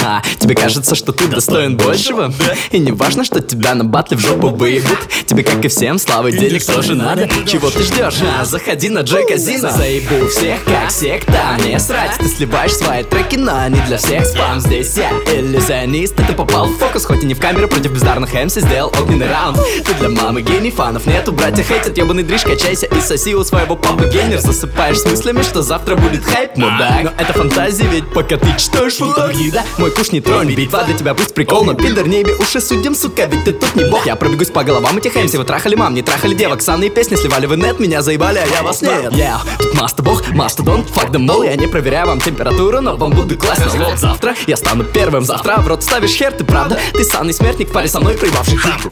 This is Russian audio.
Тебе кажется, что ты достоин большего? И не важно, что тебя на батле в жопу выебут. Тебе, как и всем, славы, денег тоже надо. Чего ты ждешь? Заходи на Джей Казино. Заебу всех, как секта. Мне срать, ты сливаешь свои треки, но не для всех спам. Здесь я иллюзионист, ты попал в фокус, хоть и не в камеру. Против бездарных МС сделал огненный раунд. Ты для мамы гений, фанов нету, братья хейтят. Ёбаный дрищ, качайся и соси у своего папы гейнер. Засыпаешь с мыслями, что завтра будет хайп, мудак. Но это фантазия, ведь пока ты читаешь гида. Мой куш не тронь, битва для тебя пусть прикол. Но пидор, не еби уши судим, сука, ведь ты тут не бог. Я пробегусь по головам этих МС. Вы трахали мам, не трахали девок. Санные песни сливали в инет, меня заебали, а я вас нет. Тут маста бог, мастодон, fuck them all. Я не проверяю вам температуру, но вам буду класть на лоб. Завтра я стану первым, завтра в рот ставишь хер, ты правда? Ты санный смертник в паре со мной, проебавший хит.